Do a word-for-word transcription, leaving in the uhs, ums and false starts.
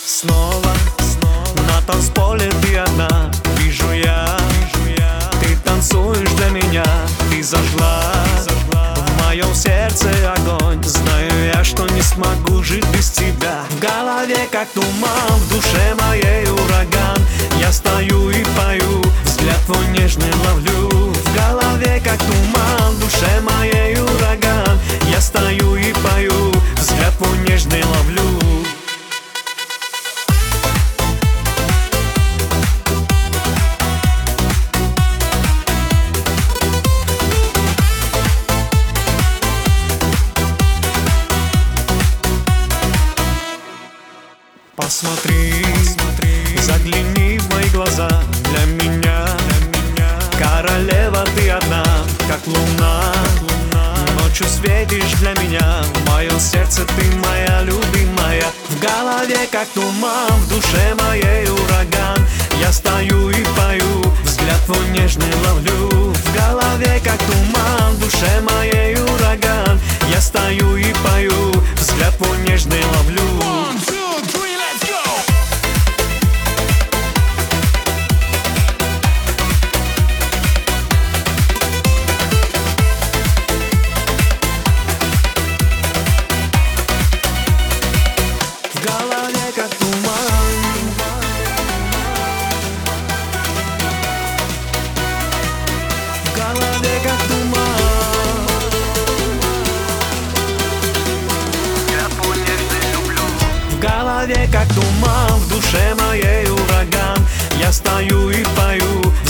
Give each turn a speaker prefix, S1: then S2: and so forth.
S1: Снова, снова на танцполе ты одна. Вижу я, вижу я, ты танцуешь для меня. Ты зажгла, зажгла в моем сердце огонь. Знаю я, что не смогу жить без тебя. В голове как туман, в душе моей ураган. Я стою и пою, взгляд твой нежный ловлю. В голове как туман, в душе моей ураган. Я стою и пою, взгляд твой нежный ловлю. Посмотри, посмотри, загляни в мои глаза. Для меня, для меня королева ты одна, как луна, луна. Ночью светишь для меня. В моем сердце ты моя любимая. В голове как туман, в душе моей ураган. Я стою и пою, взгляд твой нежный ловлю. В голове как туман, в душе моей ураган. Я стою и пою, взгляд твой нежный ловлю. В голове как туман, в голове как туман. Я твой нежный люблю. В голове как туман, в душе моей ураган. Я стою и пою,